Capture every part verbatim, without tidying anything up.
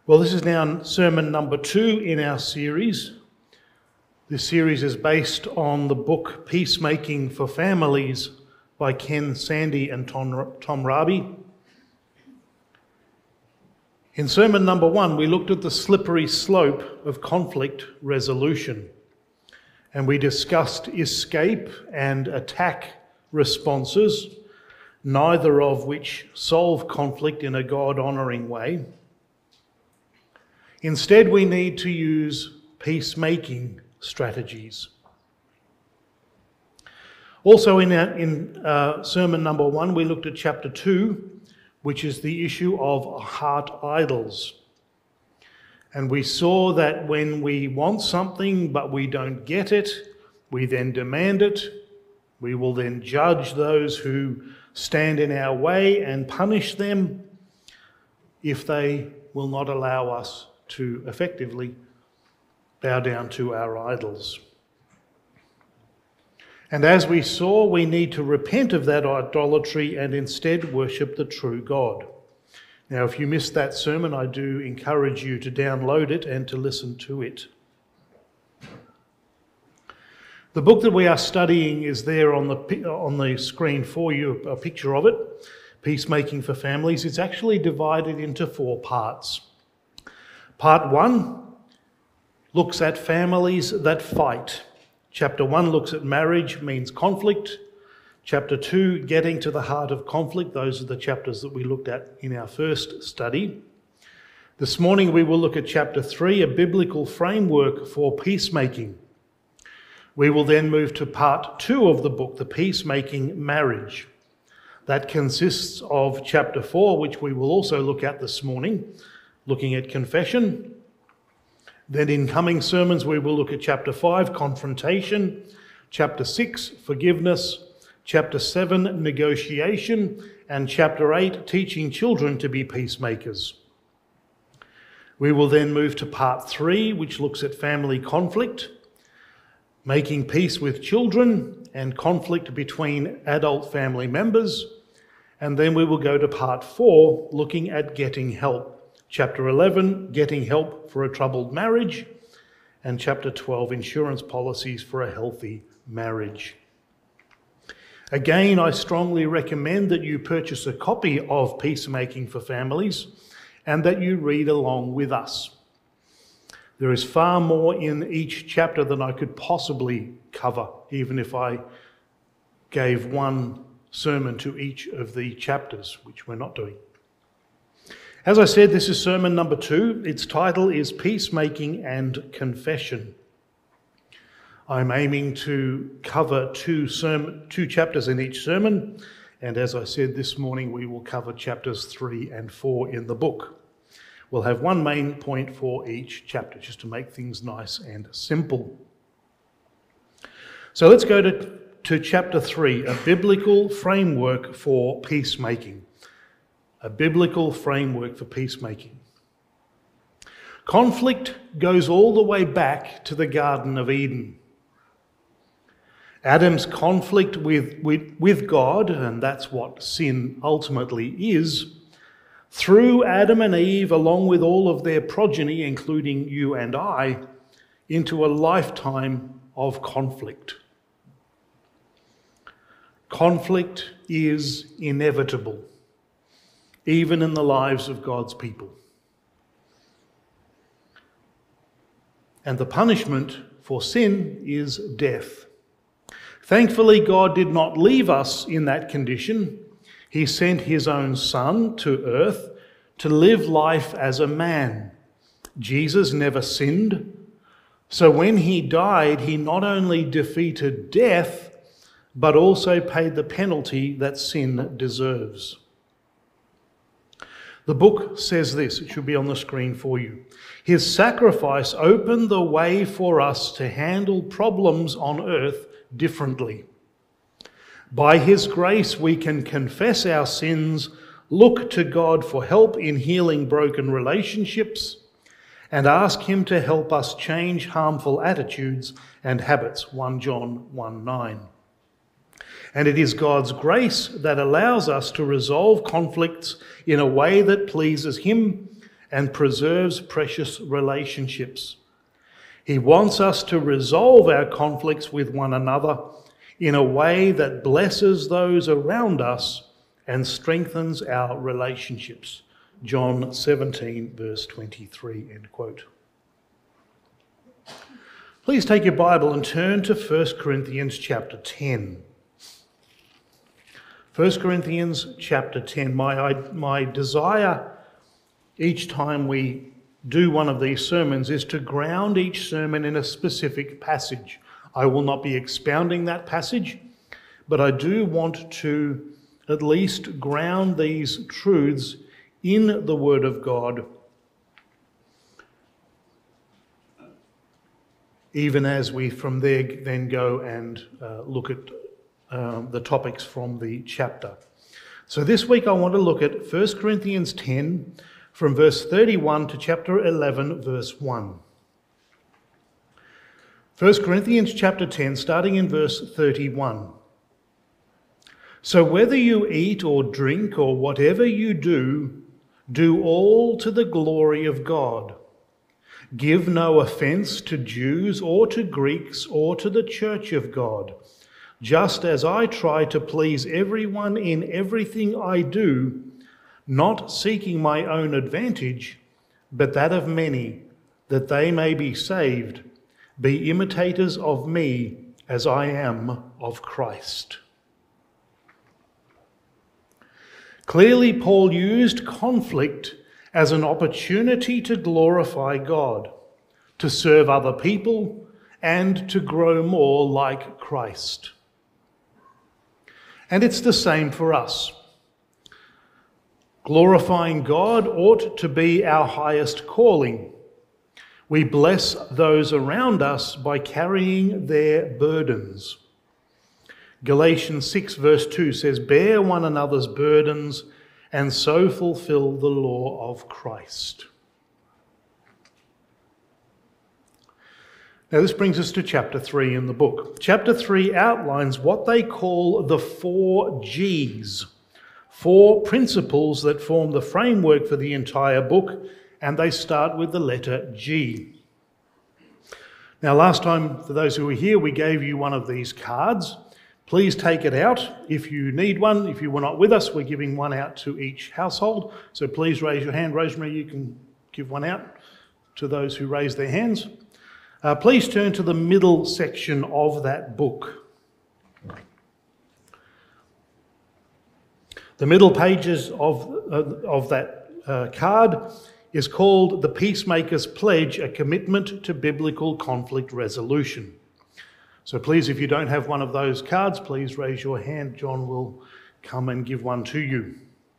Well, this is now sermon number two in our series. This series is based on the book Peacemaking for Families by Ken Sande and Tom, Tom Raby. In sermon number one, we looked at the slippery slope of conflict resolution, and we discussed escape and attack responses, neither of which solve conflict in a God-honouring way. Instead, we need to use peacemaking strategies. Also in, our, in uh, sermon number one, we looked at chapter two, which is the issue of heart idols. And we saw that when we want something but we don't get it, we then demand it. We will then judge those who stand in our way and punish them if they will not allow us to effectively bow down to our idols. And as we saw, we need to repent of that idolatry and instead worship the true God. Now, if you missed that sermon, I do encourage you to download it and to listen to it. The book that we are studying is there on the, on the screen for you, a picture of it, Peacemaking for Families. It's actually divided into four parts. Part one looks at families that fight. Chapter one looks at marriage means conflict. Chapter two, getting to the heart of conflict. Those are the chapters that we looked at in our first study. This morning we will look at chapter three, a biblical framework for peacemaking. We will then move to part two of the book, the Peacemaking Marriage. That consists of chapter four, which we will also look at this morning, looking at confession. Then in coming sermons, we will look at chapter five, confrontation, chapter six, forgiveness, chapter seven, negotiation, and chapter eight, teaching children to be peacemakers. We will then move to part three, which looks at family conflict, making peace with children, and conflict between adult family members. And then we will go to part four, looking at getting help. Chapter eleven, getting help for a troubled marriage, and chapter twelve, insurance policies for a healthy marriage. Again, I strongly recommend that you purchase a copy of Peacemaking for Families and that you read along with us. There is far more in each chapter than I could possibly cover, even if I gave one sermon to each of the chapters, which we're not doing. As I said, this is sermon number two. Its title is Peacemaking and Confession. I'm aiming to cover two, sermon, two chapters in each sermon, and as I said this morning, we will cover chapters three and four in the book. We'll have one main point for each chapter, just to make things nice and simple. So let's go to, to chapter three, a biblical framework for peacemaking. A biblical framework for peacemaking. Conflict goes all the way back to the Garden of Eden. Adam's conflict with, with, with God, and that's what sin ultimately is, threw Adam and Eve, along with all of their progeny, including you and I, into a lifetime of conflict. Conflict is inevitable, even in the lives of God's people. And the punishment for sin is death. Thankfully, God did not leave us in that condition. He sent his own Son to earth to live life as a man. Jesus never sinned. So when he died, he not only defeated death, but also paid the penalty that sin deserves. The book says this, it should be on the screen for you. His sacrifice opened the way for us to handle problems on earth differently. By his grace, we can confess our sins, look to God for help in healing broken relationships, and ask him to help us change harmful attitudes and habits, First John one nine. And it is God's grace that allows us to resolve conflicts in a way that pleases him and preserves precious relationships. He wants us to resolve our conflicts with one another in a way that blesses those around us and strengthens our relationships. John seventeen, verse twenty-three, end quote. Please take your Bible and turn to First Corinthians chapter ten. First Corinthians chapter ten. My, my desire each time we do one of these sermons is to ground each sermon in a specific passage. I will not be expounding that passage, but I do want to at least ground these truths in the Word of God, even as we from there then go and uh, look at um, the topics from the chapter. So this week I want to look at First Corinthians ten from verse thirty-one to chapter eleven, verse one. First Corinthians chapter ten, starting in verse thirty-one. So whether you eat or drink or whatever you do, do all to the glory of God. Give no offence to Jews or to Greeks or to the church of God, just as I try to please everyone in everything I do, not seeking my own advantage, but that of many, that they may be saved. Be imitators of me as I am of Christ. Clearly, Paul used conflict as an opportunity to glorify God, to serve other people, and to grow more like Christ. And it's the same for us. Glorifying God ought to be our highest calling. We bless those around us by carrying their burdens. Galatians six verse two says, "Bear one another's burdens and so fulfill the law of Christ." Now this brings us to chapter three in the book. Chapter three outlines what they call the four G's, four principles that form the framework for the entire book, and they start with the letter G. Now last time, for those who were here, we gave you one of these cards. Please take it out if you need one. If you were not with us, we're giving one out to each household. So please raise your hand. Rosemary, you can give one out to those who raise their hands. Uh, please turn to the middle section of that book. The middle pages of, uh, of that uh, card is called The Peacemaker's Pledge, a commitment to biblical conflict resolution. So please, if you don't have one of those cards, please raise your hand. John will come and give one to you.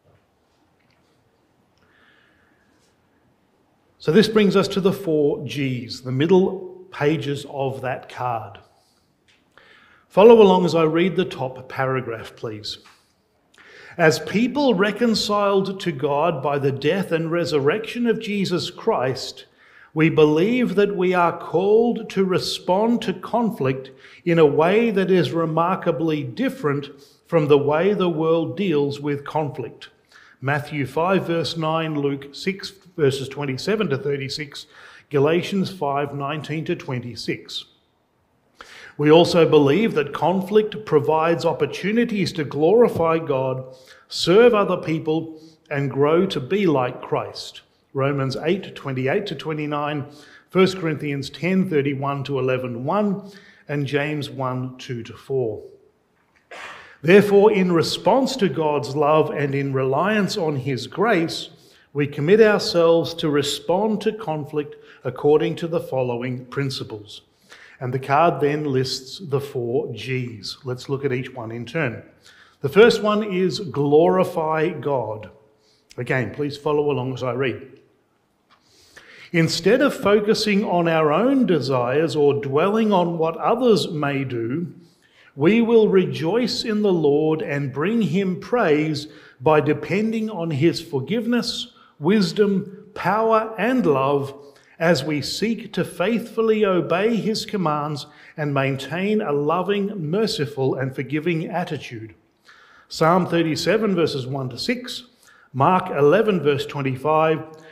So this brings us to the four G's, the middle pages of that card. Follow along as I read the top paragraph, please. As people reconciled to God by the death and resurrection of Jesus Christ, we believe that we are called to respond to conflict in a way that is remarkably different from the way the world deals with conflict. Matthew five verse nine, Luke six verses twenty-seven to thirty-six, Galatians five nineteen to twenty-six. We also believe that conflict provides opportunities to glorify God, serve other people, and grow to be like Christ. Romans eight twenty-eight to twenty-nine, First Corinthians ten thirty-one to eleven one, and James one two to four. Therefore, in response to God's love and in reliance on his grace, we commit ourselves to respond to conflict according to the following principles. And the card then lists the four G's. Let's look at each one in turn. The first one is glorify God. Again, please follow along as I read. Instead of focusing on our own desires or dwelling on what others may do, we will rejoice in the Lord and bring him praise by depending on his forgiveness, wisdom, power, and love as we seek to faithfully obey his commands and maintain a loving, merciful, and forgiving attitude. Psalm thirty-seven verses one to six, Mark eleven verse twenty-five,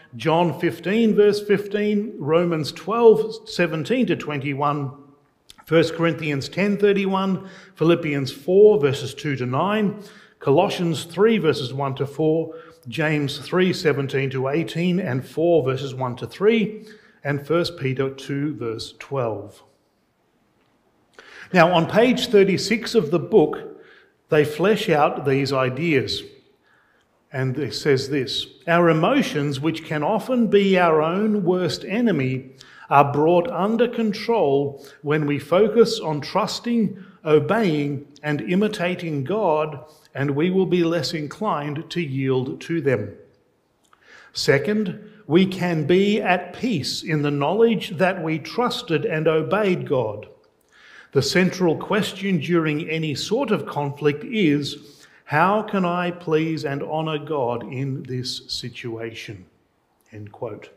John fifteen, verse fifteen, Romans twelve, seventeen to twenty-one, First Corinthians ten, thirty-one, Philippians four, verses two to nine, Colossians three, verses one to four, James three, seventeen to eighteen, and four, verses one to three, and First Peter two, verse twelve. Now, on page thirty-six of the book, they flesh out these ideas. And it says this: our emotions, which can often be our own worst enemy, are brought under control when we focus on trusting, obeying, and imitating God, and we will be less inclined to yield to them. Second, we can be at peace in the knowledge that we trusted and obeyed God. The central question during any sort of conflict is, how can I please and honour God in this situation? End quote.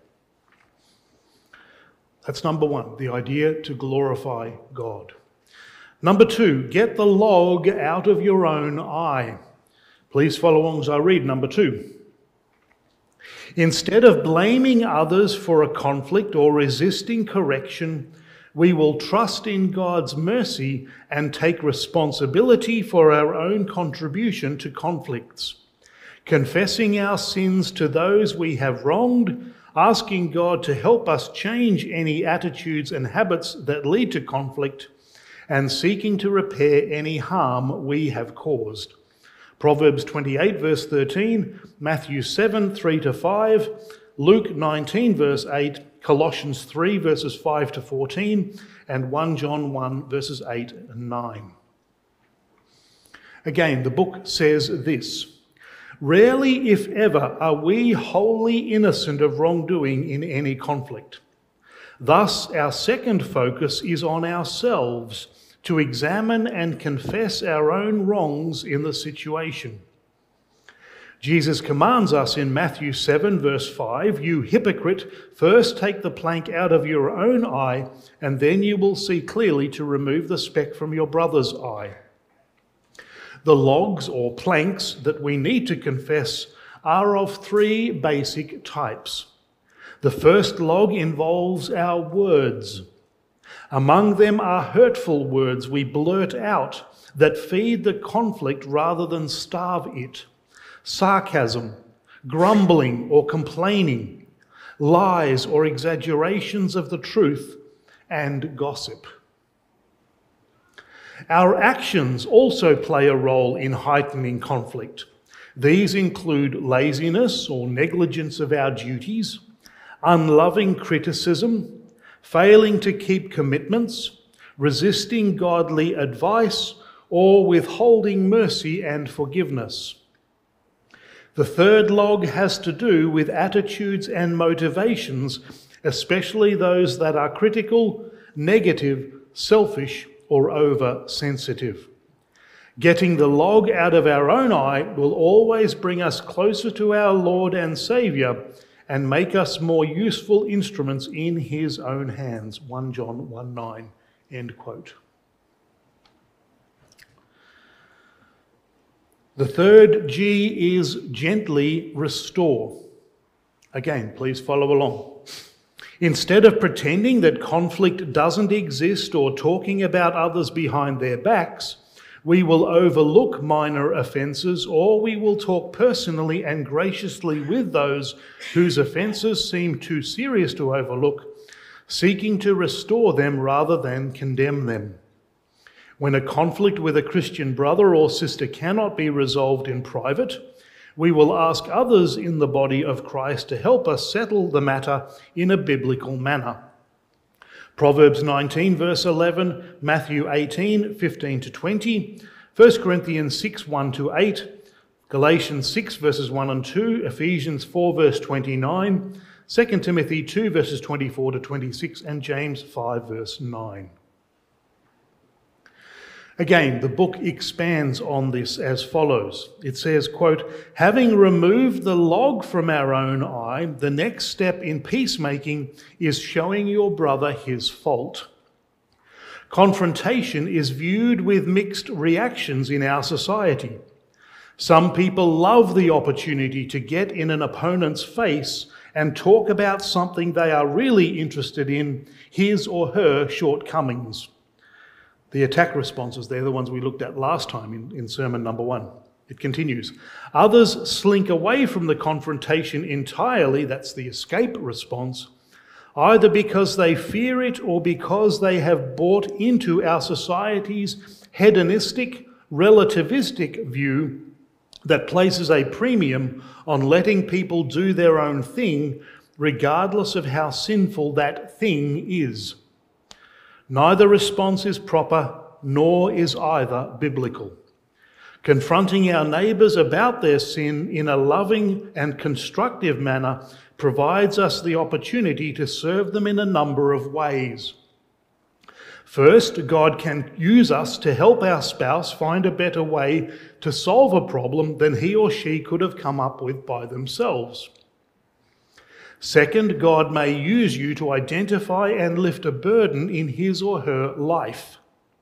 That's number one, the idea to glorify God. Number two, get the log out of your own eye. Please follow along as I read number two. Instead of blaming others for a conflict or resisting correction, we will trust in God's mercy and take responsibility for our own contribution to conflicts. Confessing our sins to those we have wronged, asking God to help us change any attitudes and habits that lead to conflict, and seeking to repair any harm we have caused. Proverbs twenty-eight, verse thirteen, Matthew seven, three to five, Luke nineteen, verse eight, Colossians three, verses five to fourteen, and First John one, verses eight and nine. Again, the book says this: rarely, if ever, are we wholly innocent of wrongdoing in any conflict. Thus, our second focus is on ourselves, to examine and confess our own wrongs in the situation. Jesus commands us in Matthew seven, verse five, you hypocrite, first take the plank out of your own eye, and then you will see clearly to remove the speck from your brother's eye. The logs or planks that we need to confess are of three basic types. The first log involves our words. Among them are hurtful words we blurt out that feed the conflict rather than starve it. Sarcasm, grumbling or complaining, lies or exaggerations of the truth, and gossip. Our actions also play a role in heightening conflict. These include laziness or negligence of our duties, unloving criticism, failing to keep commitments, resisting godly advice, or withholding mercy and forgiveness. The third log has to do with attitudes and motivations, especially those that are critical, negative, selfish, or oversensitive. Getting the log out of our own eye will always bring us closer to our Lord and Saviour and make us more useful instruments in his own hands. First John one nine, end quote. The third G is gently restore. Again, please follow along. Instead of pretending that conflict doesn't exist or talking about others behind their backs, we will overlook minor offences, or we will talk personally and graciously with those whose offences seem too serious to overlook, seeking to restore them rather than condemn them. When a conflict with a Christian brother or sister cannot be resolved in private, we will ask others in the body of Christ to help us settle the matter in a biblical manner. Proverbs nineteen, verse eleven, Matthew eighteen, fifteen to twenty, First Corinthians six, one to eight, Galatians six, verses one and two, Ephesians four, verse twenty-nine, Second Timothy two, verses twenty-four to twenty-six, and James five, verse nine. Again, the book expands on this as follows. It says, quote, having removed the log from our own eye, the next step in peacemaking is showing your brother his fault. Confrontation is viewed with mixed reactions in our society. Some people love the opportunity to get in an opponent's face and talk about something they are really interested in, his or her shortcomings. The attack responses, they're the ones we looked at last time in, in sermon number one. It continues. Others slink away from the confrontation entirely, that's the escape response, either because they fear it or because they have bought into our society's hedonistic, relativistic view that places a premium on letting people do their own thing, regardless of how sinful that thing is. Neither response is proper, nor is either biblical. Confronting our neighbours about their sin in a loving and constructive manner provides us the opportunity to serve them in a number of ways. First, God can use us to help our spouse find a better way to solve a problem than he or she could have come up with by themselves. Second, God may use you to identify and lift a burden in his or her life.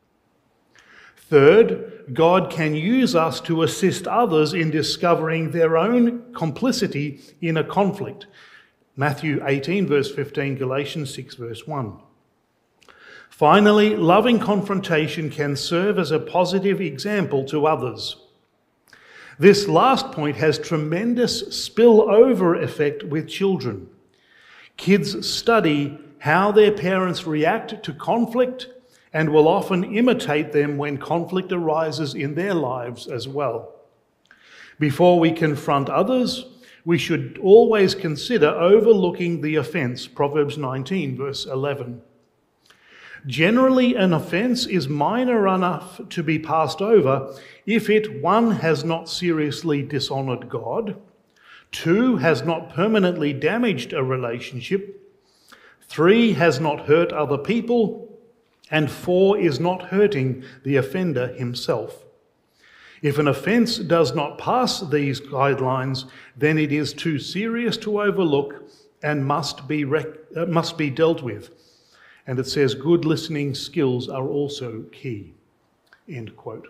Third, God can use us to assist others in discovering their own complicity in a conflict. Matthew eighteen, verse fifteen, Galatians six, verse one. Finally, loving confrontation can serve as a positive example to others. This last point has tremendous spillover effect with children. Kids study how their parents react to conflict and will often imitate them when conflict arises in their lives as well. Before we confront others, we should always consider overlooking the offence, Proverbs nineteen, verse eleven. Generally, an offence is minor enough to be passed over if it, one, has not seriously dishonoured God, two, has not permanently damaged a relationship, three, has not hurt other people, and four, is not hurting the offender himself. If an offence does not pass these guidelines, then it is too serious to overlook and must be, rec- uh, must be dealt with. And it says good listening skills are also key. End quote.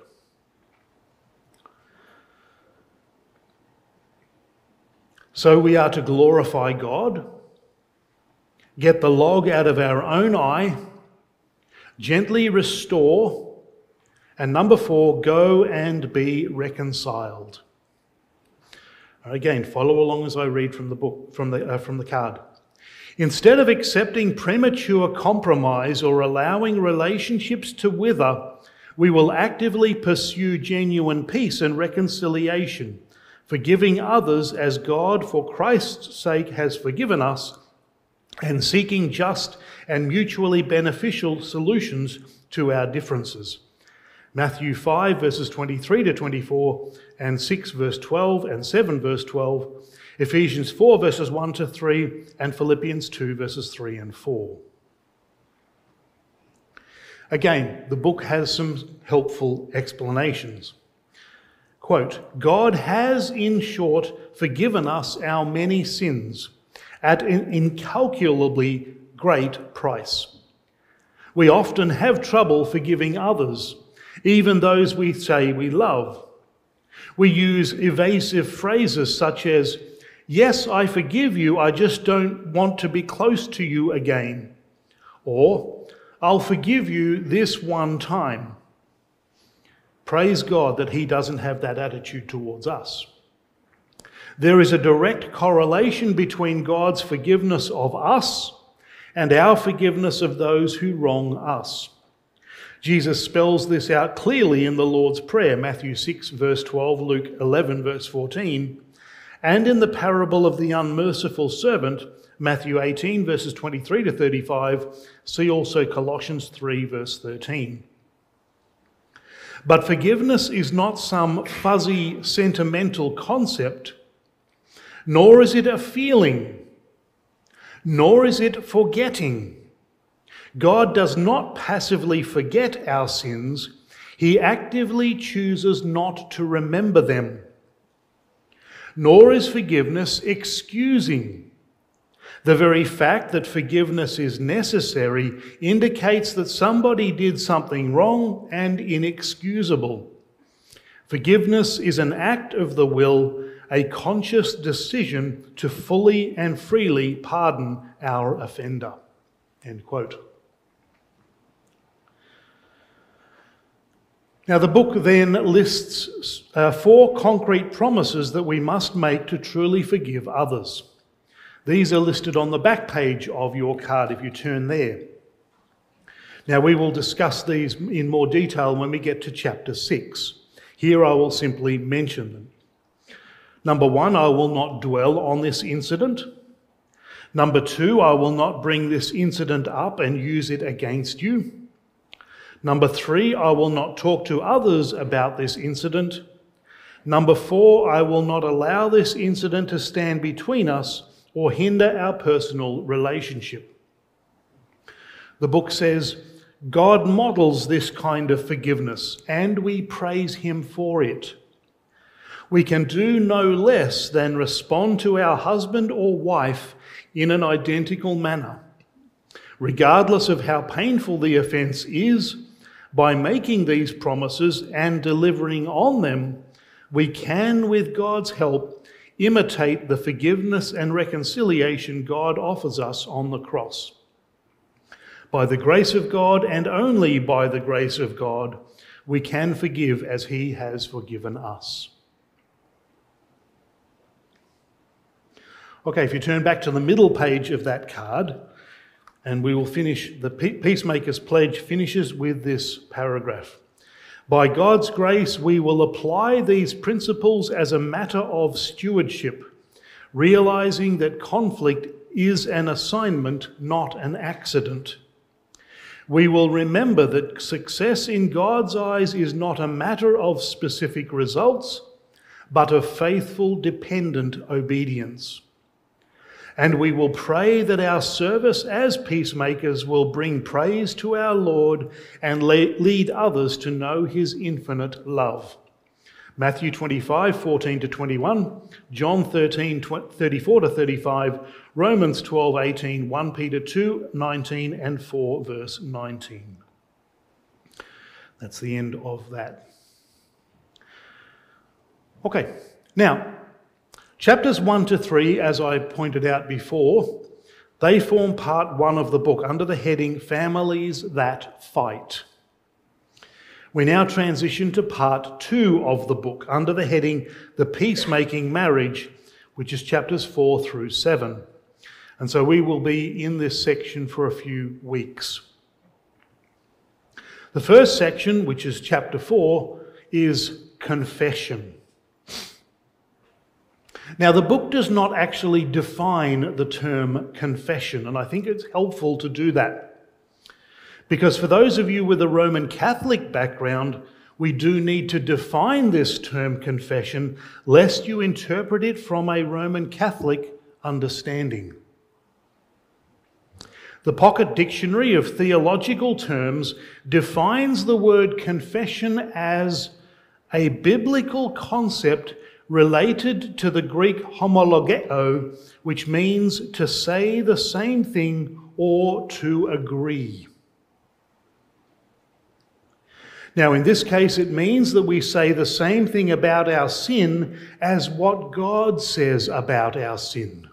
So we are to glorify God, get the log out of our own eye, gently restore, and number four, go and be reconciled. Again, follow along as I read from the book, from the, uh, from the card. Instead of accepting premature compromise or allowing relationships to wither, we will actively pursue genuine peace and reconciliation, forgiving others as God, for Christ's sake, has forgiven us, and seeking just and mutually beneficial solutions to our differences. Matthew five, verses twenty-three to twenty-four, and six, verse twelve, and seven, verse twelve, Ephesians four, verses one to three, and Philippians two, verses three and four. Again, the book has some helpful explanations. Quote, God has, in short, forgiven us our many sins at an incalculably great price. We often have trouble forgiving others, even those we say we love. We use evasive phrases such as, yes, I forgive you, I just don't want to be close to you again. Or, I'll forgive you this one time. Praise God that he doesn't have that attitude towards us. There is a direct correlation between God's forgiveness of us and our forgiveness of those who wrong us. Jesus spells this out clearly in the Lord's Prayer, Matthew six, verse twelve, Luke eleven, verse fourteen, and in the parable of the unmerciful servant, Matthew eighteen, verses twenty-three to thirty-five, see also Colossians three, verse thirteen. But forgiveness is not some fuzzy, sentimental concept, nor is it a feeling, nor is it forgetting. God does not passively forget our sins. He actively chooses not to remember them. Nor is forgiveness excusing. The very fact that forgiveness is necessary indicates that somebody did something wrong and inexcusable. Forgiveness is an act of the will a conscious decision to fully and freely pardon our offender." End quote. Now, the book then lists uh, four concrete promises that we must make to truly forgive others. These are listed on the back page of your card if you turn there. Now, we will discuss these in more detail when we get to chapter six. Here I will simply mention them. Number one, I will not dwell on this incident. Number two, I will not bring this incident up and use it against you. Number three, I will not talk to others about this incident. Number four, I will not allow this incident to stand between us or hinder our personal relationship. The book says, God models this kind of forgiveness, and we praise him for it. We can do no less than respond to our husband or wife in an identical manner, regardless of how painful the offence is. By making these promises and delivering on them, we can, with God's help, imitate the forgiveness and reconciliation God offers us on the cross. By the grace of God, and only by the grace of God, we can forgive as he has forgiven us. Okay, if you turn back to the middle page of that card, and we will finish, the Peacemaker's Pledge finishes with this paragraph. By God's grace, we will apply these principles as a matter of stewardship, realizing that conflict is an assignment, not an accident. We will remember that success in God's eyes is not a matter of specific results, but of faithful, dependent obedience. And we will pray that our service as peacemakers will bring praise to our Lord and lead others to know his infinite love. Matthew twenty-five, fourteen to twenty-one, John thirteen, thirty-four to thirty-five, Romans twelve, eighteen, First Peter two, nineteen, and four, verse nineteen. That's the end of that. Okay, now, chapters one to three, as I pointed out before, they form part one of the book under the heading Families That Fight. We now transition to part two of the book under the heading The Peacemaking Marriage, which is chapters four through seven. And so we will be in this section for a few weeks. The first section, which is chapter four, is confession. Now, the book does not actually define the term confession, and I think it's helpful to do that. Because for those of you with a Roman Catholic background, we do need to define this term confession, lest you interpret it from a Roman Catholic understanding. The Pocket Dictionary of Theological Terms defines the word confession as a biblical concept related to the Greek homologeo, which means to say the same thing or to agree. Now, in this case, it means that we say the same thing about our sin as what God says about our sin.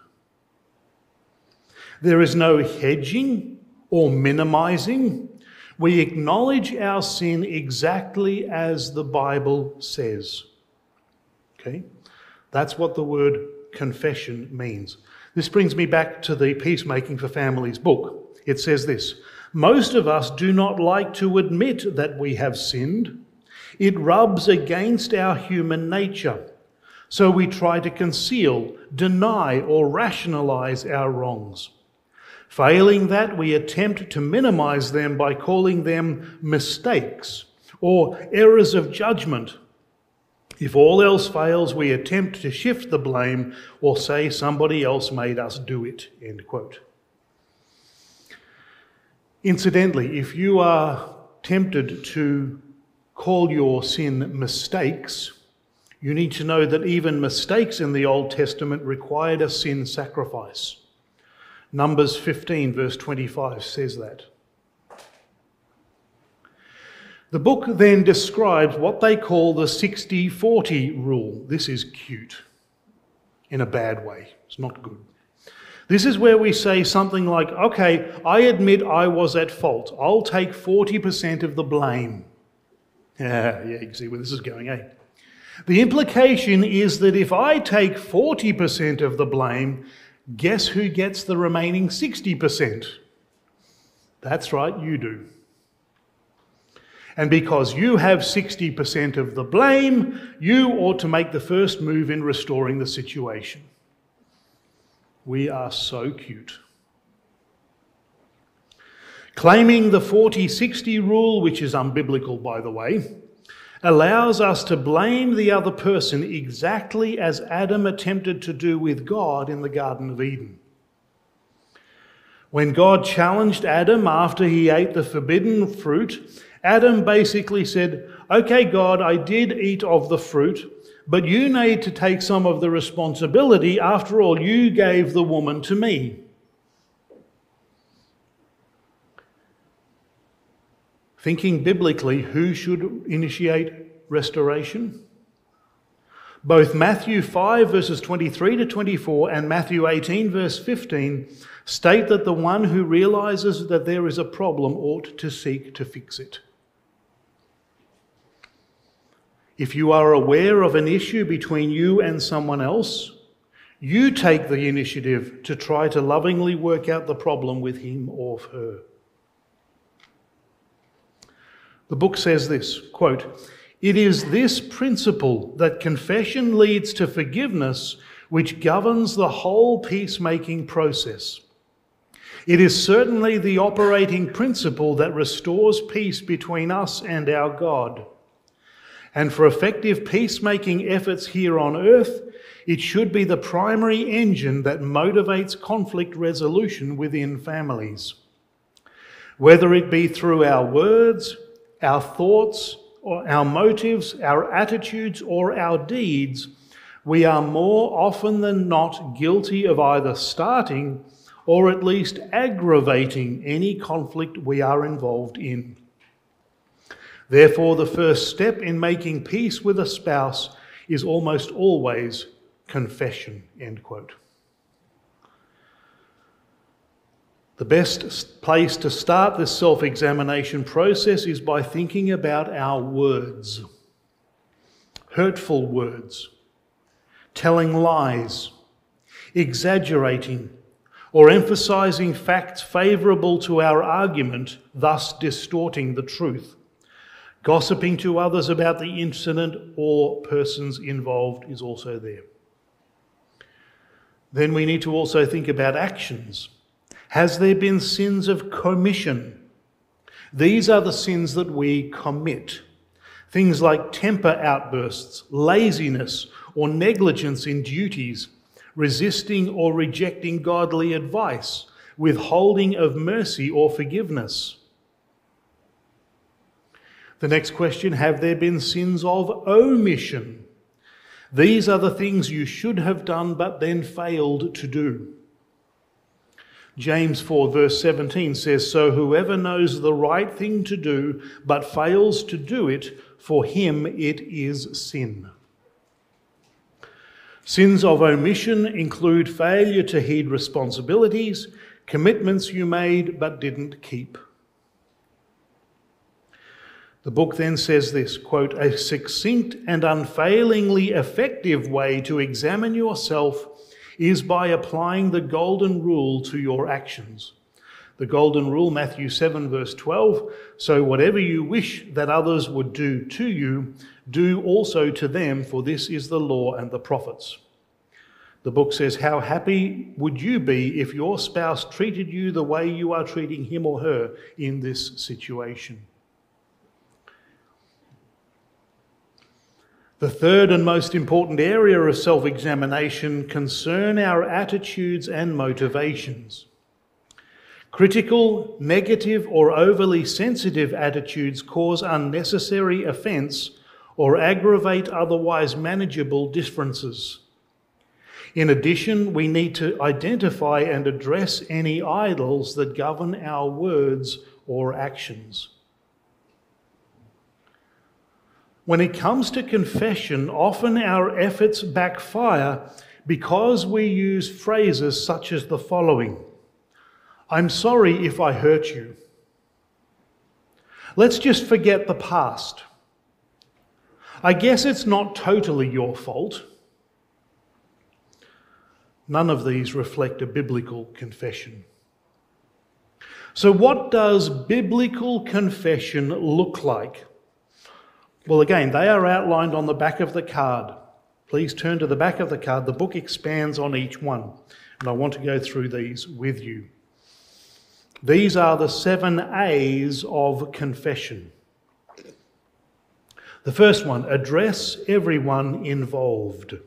There is no hedging or minimizing. We acknowledge our sin exactly as the Bible says. Okay? That's what the word confession means. This brings me back to the Peacemaking for Families book. It says this: most of us do not like to admit that we have sinned. It rubs against our human nature. So we try to conceal, deny, or rationalize our wrongs. Failing that, we attempt to minimize them by calling them mistakes or errors of judgment. If all else fails, we attempt to shift the blame or say somebody else made us do it, end quote. Incidentally, if you are tempted to call your sin mistakes, you need to know that even mistakes in the Old Testament required a sin sacrifice. Numbers fifteen, verse twenty-five says that. The book then describes what they call the sixty forty rule. This is cute. in a bad way. It's not good. This is where we say something like, okay, I admit I was at fault. I'll take forty percent of the blame. Yeah, yeah, you can see where this is going, eh? The implication is that if I take forty percent of the blame, guess who gets the remaining sixty percent? That's right, you do. And because you have sixty percent of the blame, you ought to make the first move in restoring the situation. We are so cute. Claiming the forty sixty rule, which is unbiblical by the way, allows us to blame the other person exactly as Adam attempted to do with God in the Garden of Eden. When God challenged Adam after he ate the forbidden fruit, Adam basically said, okay, God, I did eat of the fruit, but you need to take some of the responsibility. After all, you gave the woman to me. Thinking biblically, who should initiate restoration? Both Matthew five verses twenty-three to twenty-four and Matthew eighteen verse fifteen state that the one who realizes that there is a problem ought to seek to fix it. If you are aware of an issue between you and someone else, you take the initiative to try to lovingly work out the problem with him or her. The book says this, quote, "It is this principle that confession leads to forgiveness which governs the whole peacemaking process. It is certainly the operating principle that restores peace between us and our God. And for effective peacemaking efforts here on earth, it should be the primary engine that motivates conflict resolution within families. Whether it be through our words, our thoughts, or our motives, our attitudes, or our deeds, we are more often than not guilty of either starting or at least aggravating any conflict we are involved in. Therefore, the first step in making peace with a spouse is almost always confession," end quote. The best place to start this self-examination process is by thinking about our words. Hurtful words, telling lies, exaggerating, or emphasizing facts favourable to our argument, thus distorting the truth. Gossiping to others about the incident or persons involved is also there. Then we need to also think about actions. Has there been sins of commission? These are the sins that we commit. Things like temper outbursts, laziness, or negligence in duties, resisting or rejecting godly advice, withholding of mercy or forgiveness. The next question, have there been sins of omission? These are the things you should have done but then failed to do. James four verse seventeen says, "So whoever knows the right thing to do but fails to do it, for him it is sin." Sins of omission include failure to heed responsibilities, commitments you made but didn't keep. The book then says this, quote, "A succinct and unfailingly effective way to examine yourself is by applying the golden rule to your actions." The golden rule, Matthew seven verse twelve, "So whatever you wish that others would do to you, do also to them, for this is the law and the prophets." The book says, how happy would you be if your spouse treated you the way you are treating him or her in this situation? The third and most important area of self-examination concern our attitudes and motivations. Critical, negative, or overly sensitive attitudes cause unnecessary offence or aggravate otherwise manageable differences. In addition, we need to identify and address any idols that govern our words or actions. When it comes to confession, often our efforts backfire because we use phrases such as the following: "I'm sorry if I hurt you." "Let's just forget the past." "I guess it's not totally your fault." None of these reflect a biblical confession. So what does biblical confession look like? Well, again, they are outlined on the back of the card. Please turn to the back of the card. The book expands on each one, and I want to go through these with you. These are the seven A's of confession. The first one: address everyone involved.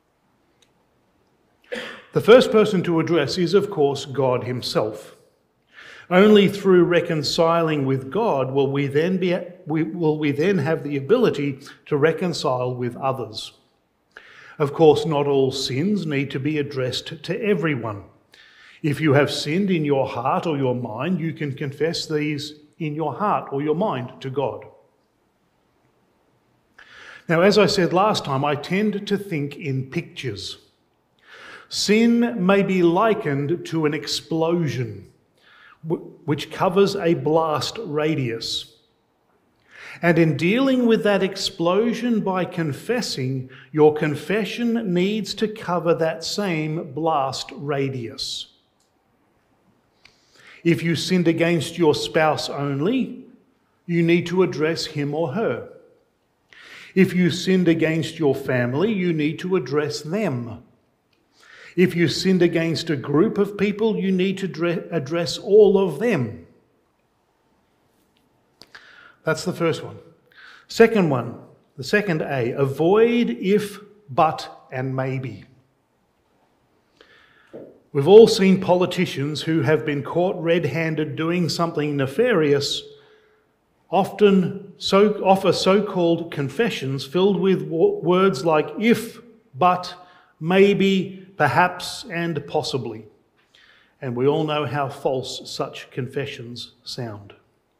The first person to address is, of course, God himself. Only through reconciling with God will we then be we, will we then have the ability to reconcile with others. Of course, not all sins need to be addressed to everyone. If you have sinned in your heart or your mind, you can confess these in your heart or your mind to God. Now, as I said last time, I tend to think in pictures. Sin may be likened to an explosion which covers a blast radius. And in dealing with that explosion by confessing, your confession needs to cover that same blast radius. If you sinned against your spouse only, you need to address him or her. If you sinned against your family, you need to address them. If you sinned against a group of people, you need to address all of them. That's the first one. Second one, the second A: avoid if, but, and maybe. We've all seen politicians who have been caught red-handed doing something nefarious often so, offer so-called confessions filled with words like if, but, maybe, perhaps, and possibly. And we all know how false such confessions sound.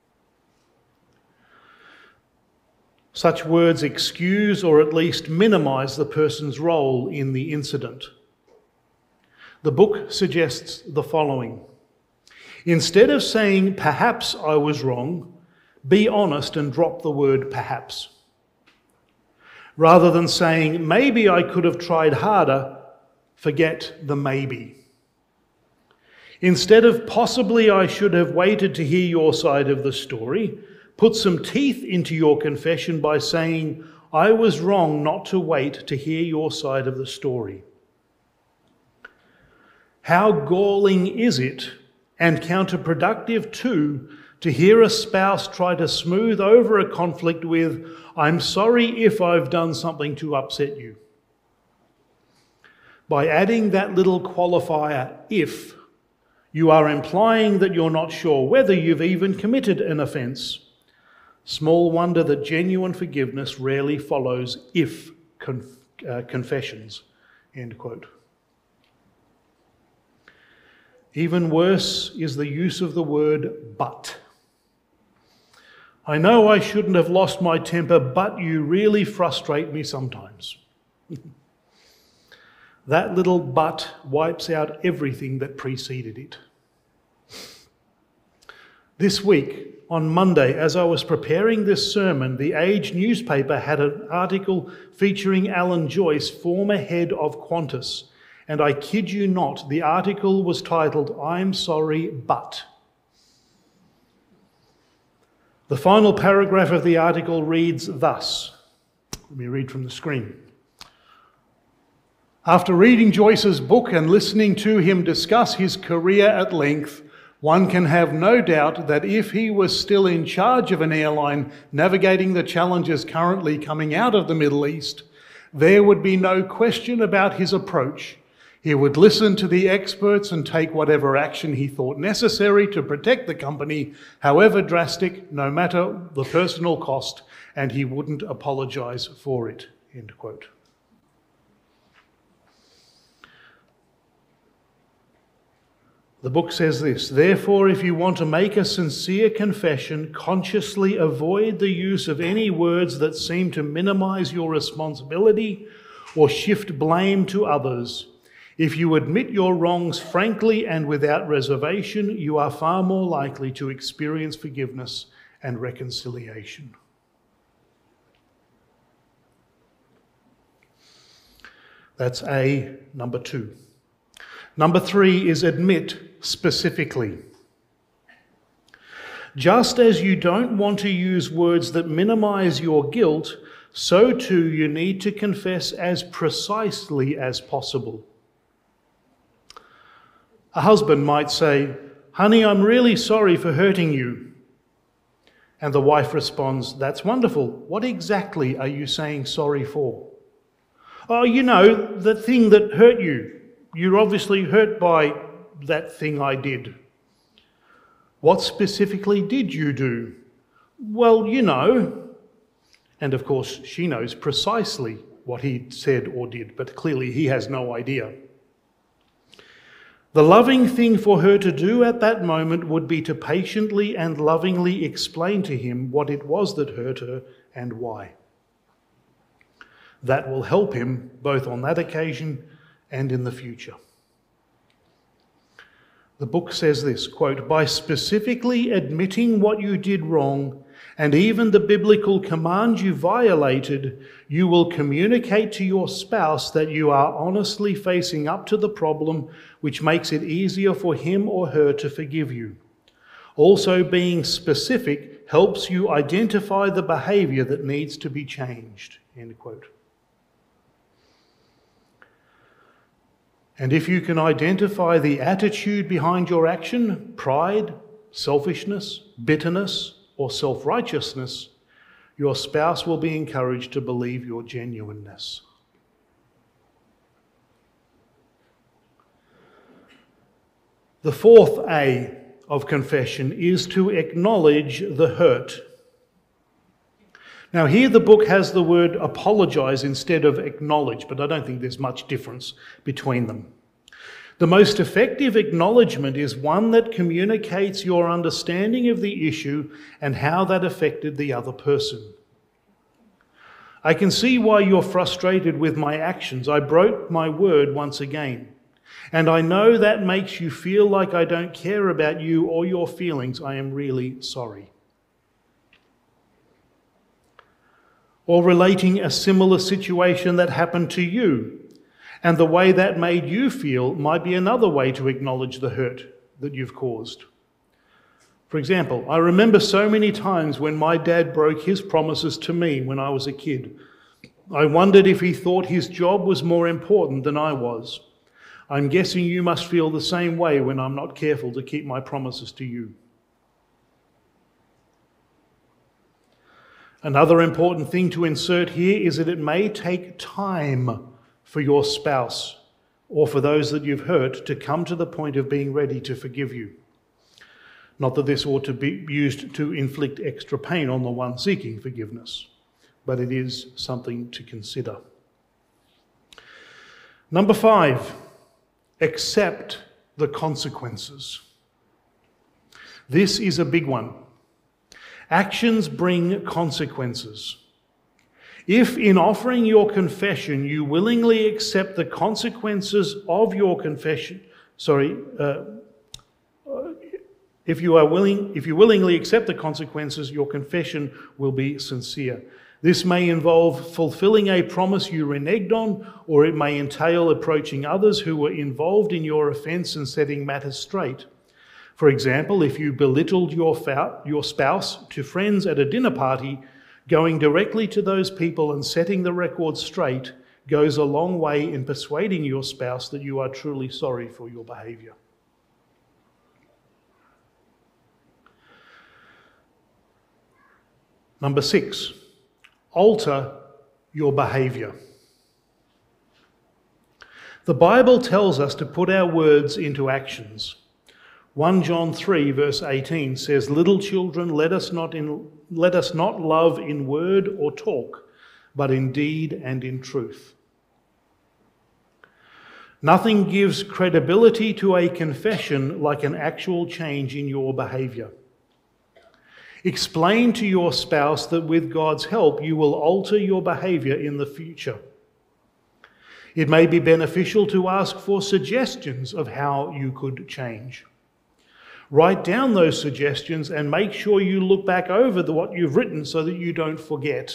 Such words excuse or at least minimize the person's role in the incident. The book suggests the following: instead of saying, "Perhaps I was wrong," be honest and drop the word perhaps. Rather than saying, "Maybe I could have tried harder," forget the maybe. Instead of "possibly I should have waited to hear your side of the story," put some teeth into your confession by saying, "I was wrong not to wait to hear your side of the story." How galling is it, and counterproductive too, to hear a spouse try to smooth over a conflict with, "I'm sorry if I've done something to upset you." By adding that little qualifier, if, you are implying that you're not sure whether you've even committed an offence. Small wonder that genuine forgiveness rarely follows if conf- uh, confessions. End quote. Even worse is the use of the word but. "I know I shouldn't have lost my temper, but you really frustrate me sometimes." That little but wipes out everything that preceded it. This week, on Monday, as I was preparing this sermon, the Age newspaper had an article featuring Alan Joyce, former head of Qantas. And I kid you not, the article was titled, "I'm sorry, but." The final paragraph of the article reads thus. Let me read from the screen. "After reading Joyce's book and listening to him discuss his career at length, one can have no doubt that if he was still in charge of an airline navigating the challenges currently coming out of the Middle East, there would be no question about his approach. He would listen to the experts and take whatever action he thought necessary to protect the company, however drastic, no matter the personal cost, and he wouldn't apologise for it." End quote. The book says this: "Therefore, if you want to make a sincere confession, consciously avoid the use of any words that seem to minimise your responsibility or shift blame to others. If you admit your wrongs frankly and without reservation, you are far more likely to experience forgiveness and reconciliation. That's A, number two. Number three is admit specifically. Just as you don't want to use words that minimize your guilt, so too you need to confess as precisely as possible. A husband might say, "Honey, I'm really sorry for hurting you." And the wife responds, "That's wonderful. What exactly are you saying sorry for?" "Oh, you know, the thing that hurt you. You're obviously hurt by that thing I did." "What specifically did you do?" "Well, you know." And of course, she knows precisely what he said or did, but clearly he has no idea. The loving thing for her to do at that moment would be to patiently and lovingly explain to him what it was that hurt her and why. That will help him both on that occasion and in the future. The book says this, quote, "By specifically admitting what you did wrong and even the biblical command you violated, you will communicate to your spouse that you are honestly facing up to the problem, which makes it easier for him or her to forgive you. Also, being specific helps you identify the behavior that needs to be changed," end quote. And if you can identify the attitude behind your action, pride, selfishness, bitterness, or self-righteousness, your spouse will be encouraged to believe your genuineness. The fourth A of confession is to acknowledge the hurt. Now here the book has the word apologize instead of acknowledge, but I don't think there's much difference between them. The most effective acknowledgement is one that communicates your understanding of the issue and how that affected the other person. "I can see why you're frustrated with my actions. I broke my word once again. And I know that makes you feel like I don't care about you or your feelings. I am really sorry." Or relating a similar situation that happened to you, and the way that made you feel might be another way to acknowledge the hurt that you've caused. For example, I remember so many times when my dad broke his promises to me when I was a kid. I wondered if he thought his job was more important than I was. I'm guessing you must feel the same way when I'm not careful to keep my promises to you. Another important thing to insert here is that it may take time for your spouse or for those that you've hurt to come to the point of being ready to forgive you. Not that this ought to be used to inflict extra pain on the one seeking forgiveness, but it is something to consider. Number five, accept the consequences. This is a big one. Actions bring consequences. If in offering your confession you willingly accept the consequences of your confession, sorry, uh, if you are willing, if you willingly accept the consequences, your confession will be sincere. This may involve fulfilling a promise you reneged on, or it may entail approaching others who were involved in your offence and setting matters straight. For example, if you belittled your, fa- your spouse to friends at a dinner party, going directly to those people and setting the record straight goes a long way in persuading your spouse that you are truly sorry for your behaviour. Number six, alter your behaviour. The Bible tells us to put our words into actions. First John three verse eighteen says, "Little children, let us not in, let us not love in word or talk, but in deed and in truth." Nothing gives credibility to a confession like an actual change in your behaviour. Explain to your spouse that with God's help you will alter your behaviour in the future. It may be beneficial to ask for suggestions of how you could change. Write down those suggestions and make sure you look back over the, what you've written so that you don't forget.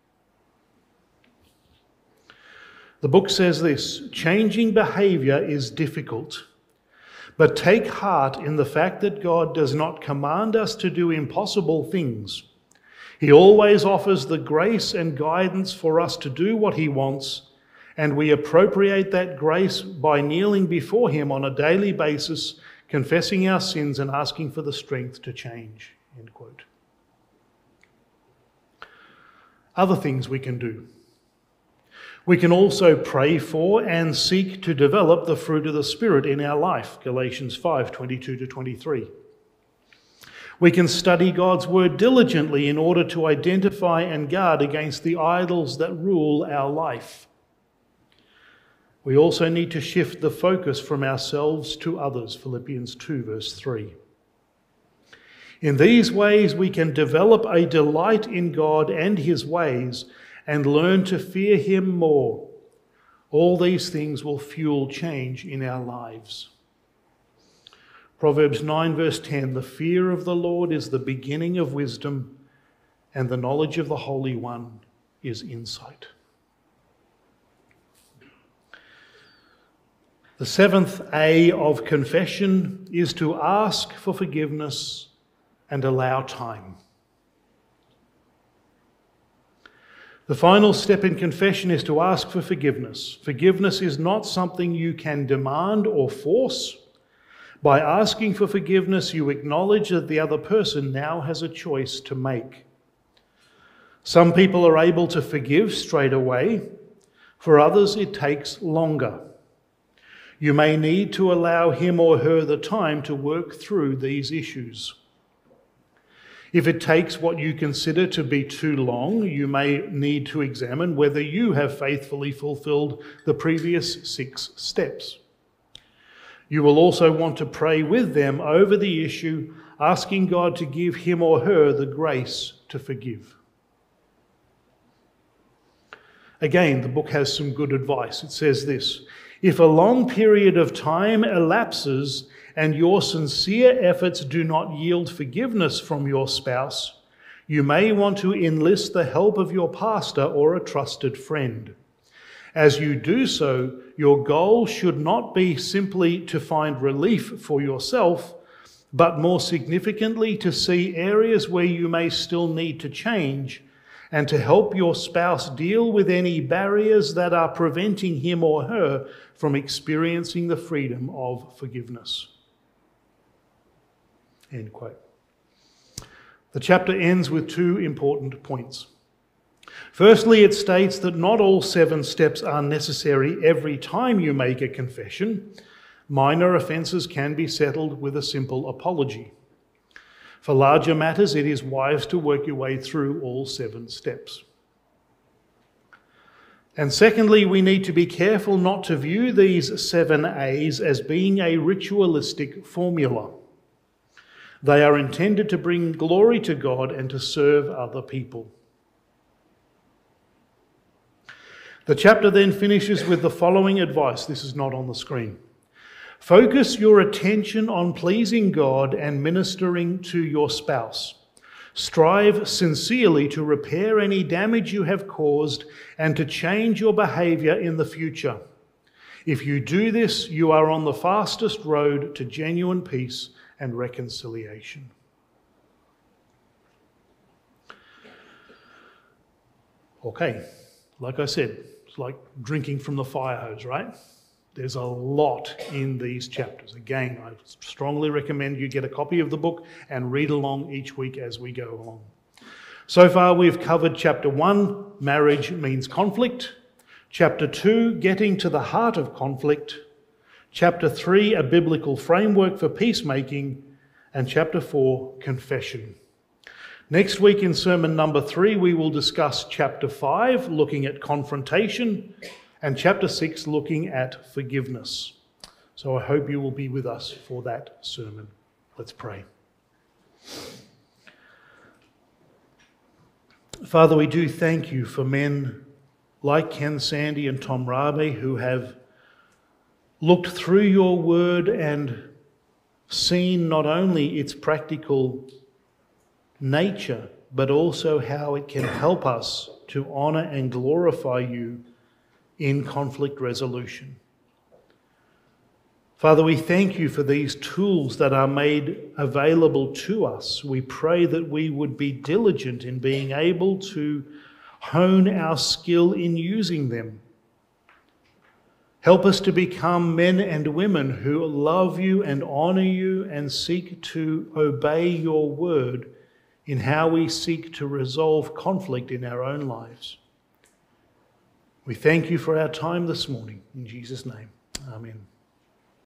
The book says this: changing behaviour is difficult, but take heart in the fact that God does not command us to do impossible things. He always offers the grace and guidance for us to do what he wants, and we appropriate that grace by kneeling before him on a daily basis, confessing our sins and asking for the strength to change. End quote. Other things we can do. We can also pray for and seek to develop the fruit of the Spirit in our life, Galatians five, twenty-two to twenty-three. We can study God's word diligently in order to identify and guard against the idols that rule our life. We also need to shift the focus from ourselves to others, Philippians two, verse three. In these ways, we can develop a delight in God and his ways and learn to fear him more. All these things will fuel change in our lives. Proverbs nine, verse ten, the fear of the Lord is the beginning of wisdom, and the knowledge of the Holy One is insight. The seventh A of confession is to ask for forgiveness and allow time. The final step in confession is to ask for forgiveness. Forgiveness is not something you can demand or force. By asking for forgiveness, you acknowledge that the other person now has a choice to make. Some people are able to forgive straight away. For others, it takes longer. You may need to allow him or her the time to work through these issues. If it takes what you consider to be too long, you may need to examine whether you have faithfully fulfilled the previous six steps. You will also want to pray with them over the issue, asking God to give him or her the grace to forgive. Again, the book has some good advice. It says this: if a long period of time elapses and your sincere efforts do not yield forgiveness from your spouse, you may want to enlist the help of your pastor or a trusted friend. As you do so, your goal should not be simply to find relief for yourself, but more significantly to see areas where you may still need to change and to help your spouse deal with any barriers that are preventing him or her from experiencing the freedom of forgiveness. End quote. The chapter ends with two important points. Firstly, it states that not all seven steps are necessary every time you make a confession. Minor offences can be settled with a simple apology. For larger matters, it is wise to work your way through all seven steps. And secondly, we need to be careful not to view these seven A's as being a ritualistic formula. They are intended to bring glory to God and to serve other people. The chapter then finishes with the following advice. This is not on the screen. Focus your attention on pleasing God and ministering to your spouse. Strive sincerely to repair any damage you have caused and to change your behaviour in the future. If you do this, you are on the fastest road to genuine peace and reconciliation. Okay, like I said, it's like drinking from the fire hose, right? There's a lot in these chapters. Again, I strongly recommend you get a copy of the book and read along each week as we go along. So far, we've covered chapter one, marriage means conflict. Chapter two, getting to the heart of conflict. Chapter three, a biblical framework for peacemaking. And chapter four, confession. Next week in sermon number three, we will discuss chapter five, looking at confrontation, and chapter six, looking at forgiveness. So I hope you will be with us for that sermon. Let's pray. Father, we do thank you for men like Ken Sandy and Tom Rabe, who have looked through your word and seen not only its practical nature, but also how it can help us to honour and glorify you in conflict resolution. Father, we thank you for these tools that are made available to us. We pray that we would be diligent in being able to hone our skill in using them. Help us to become men and women who love you and honour you and seek to obey your word in how we seek to resolve conflict in our own lives. We thank you for our time this morning. In Jesus' name, amen.